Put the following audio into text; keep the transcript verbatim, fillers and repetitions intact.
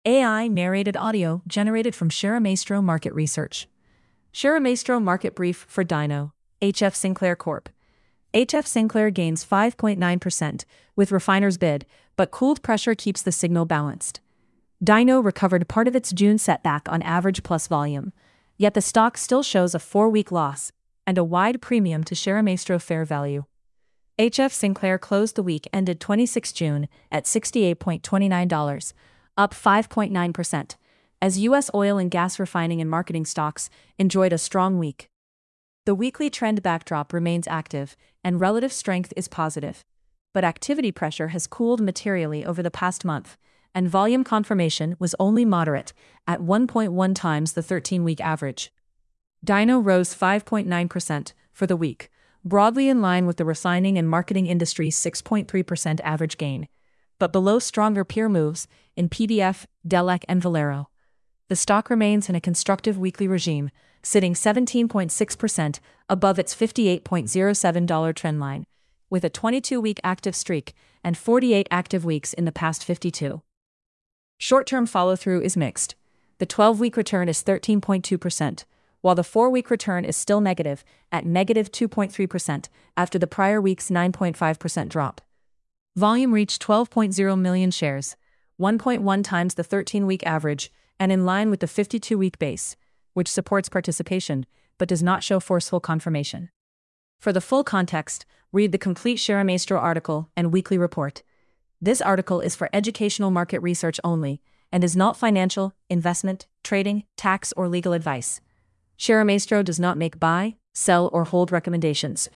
A I narrated audio generated from ShareMaestro Market Research. ShareMaestro Market Brief for Dino, H F Sinclair Corp. H F Sinclair gains five point nine percent with refiner's bid, but cooled pressure keeps the signal balanced. Dino recovered part of its June setback on average plus volume, yet the stock still shows a four-week loss and a wide premium to ShareMaestro fair value. H F Sinclair closed the week ended the twenty-sixth of June at sixty-eight dollars and twenty-nine cents, up five point nine percent, as U S oil and gas refining and marketing stocks enjoyed a strong week. The weekly trend backdrop remains active, and relative strength is positive. But activity pressure has cooled materially over the past month, and volume confirmation was only moderate, at one point one times the thirteen-week average. Dino rose five point nine percent for the week, broadly in line with the refining and marketing industry's six point three percent average gain, but below stronger peer moves in P B F, Delek, and Valero. The stock remains in a constructive weekly regime, sitting seventeen point six percent above its fifty-eight point zero seven dollars trendline, with a twenty-two-week active streak and forty-eight active weeks in the past fifty-two. Short-term follow-through is mixed. The twelve-week return is thirteen point two percent, while the four-week return is still negative, at negative two point three percent after the prior week's nine point five percent drop. Volume reached twelve point zero million shares, one point one times the thirteen-week average, and in line with the fifty-two-week base, which supports participation, but does not show forceful confirmation. For the full context, read the complete ShareMaestro article and weekly report. This article is for educational market research only, and is not financial, investment, trading, tax, or legal advice. ShareMaestro does not make buy, sell, or hold recommendations.